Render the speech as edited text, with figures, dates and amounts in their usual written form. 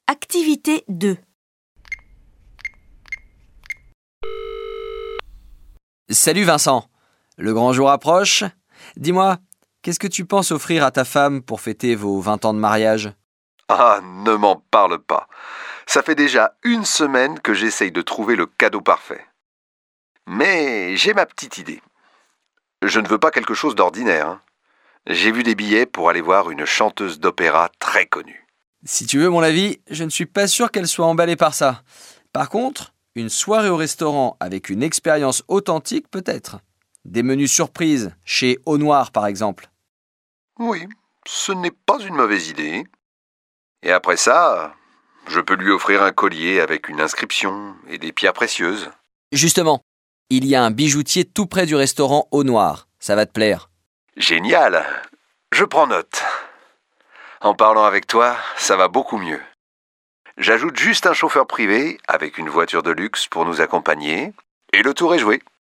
Activité 2. Salut Vincent, le grand jour approche. Dis-moi, qu'est-ce que tu penses offrir à ta femme pour fêter vos 20 ans de mariage ? Ah, ne m'en parle pas. Ça fait déjà 1 semaine que j'essaye de trouver le cadeau parfait. Mais j'ai ma petite idée. Je ne veux pas quelque chose d'ordinaire, hein. J'ai vu des billets pour aller voir une chanteuse d'opéra très connue. Si tu veux mon avis, je ne suis pas sûr qu'elle soit emballée par ça. Par contre, une soirée au restaurant avec une expérience authentique peut-être. Des menus surprises, chez Au Noir par exemple. Oui, ce n'est pas une mauvaise idée. Et après ça, je peux lui offrir un collier avec une inscription et des pierres précieuses. Justement, il y a un bijoutier tout près du restaurant Au Noir. Ça va te plaire. Génial, je prends note. En parlant avec toi, ça va beaucoup mieux. J'ajoute juste un chauffeur privé avec une voiture de luxe pour nous accompagner et le tour est joué.